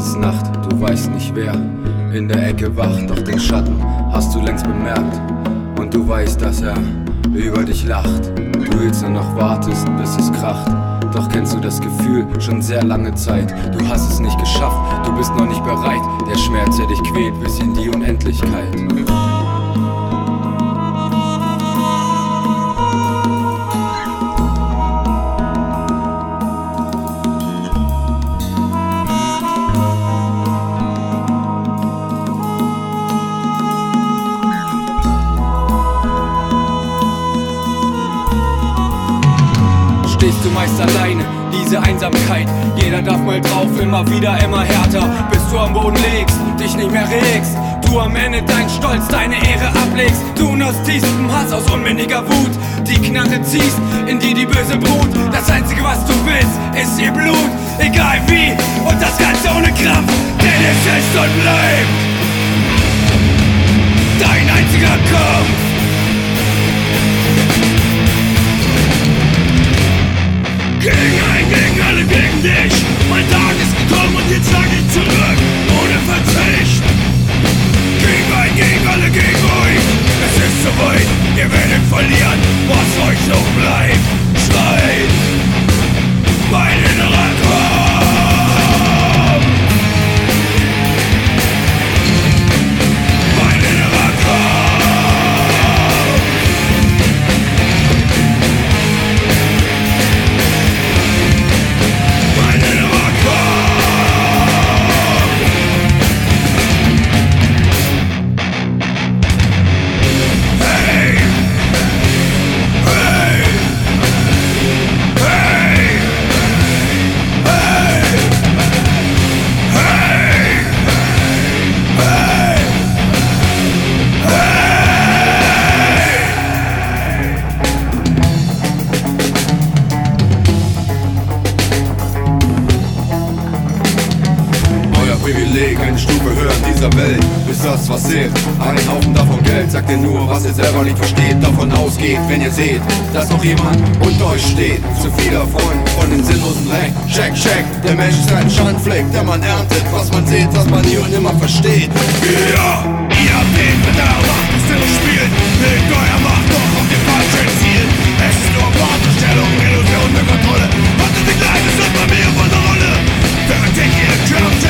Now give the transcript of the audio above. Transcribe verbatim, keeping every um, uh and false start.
ist Nacht, du weißt nicht wer in der Ecke wacht, doch den Schatten hast du längst bemerkt. Und du weißt, dass er über dich lacht. Du willst nur noch wartest, bis es kracht. Doch kennst du das Gefühl schon sehr lange Zeit. Du hast es nicht geschafft, du bist noch nicht bereit. Der Schmerz, der dich quält bis in die Unendlichkeit. Stehst du meist alleine, diese Einsamkeit. Jeder darf mal drauf, immer wieder, immer härter, bis du am Boden legst, dich nicht mehr regst. Du am Ende dein Stolz, deine Ehre ablegst. Du aus tiefstem Hass, aus unbändiger Wut die Knarre ziehst, in die die böse Brut. Das Einzige, was du willst, ist ihr Blut. Egal wie, und das Ganze ohne Kraft, denn es ist und bleibt dein einziger Kampf. Gegen ein, gegen alle, gegen dich. Mein Tag ist gekommen und jetzt sag ich zurück, ohne Verzicht. Gegen ein, gegen alle, gegen euch. Es ist soweit, ihr werdet verlieren, was euch noch bleibt. Schreit mein innerer Kampf. Mein innerer Kampf. Privileg, eine Stufe höher in dieser Welt, ist das, was zählt. Ein Haufen davon Geld, sagt ihr nur, was ihr selber nicht versteht. Davon ausgeht, wenn ihr seht, dass noch jemand unter euch steht. Zu vieler Freund von den sinnlosen Dreck. Check, check, der Mensch ist ein Schandfleck, der man erntet, was man sieht, was man nie und immer versteht. Ja, ihr habt den Bedarf, macht es still spielt. Legt euer Macht doch auf dem falschen Ziel. Es ist nur Portostellung, Illusion der Kontrolle. Wartet die Kleine, ist bei mir von der Rolle. Während ich ihr Kraft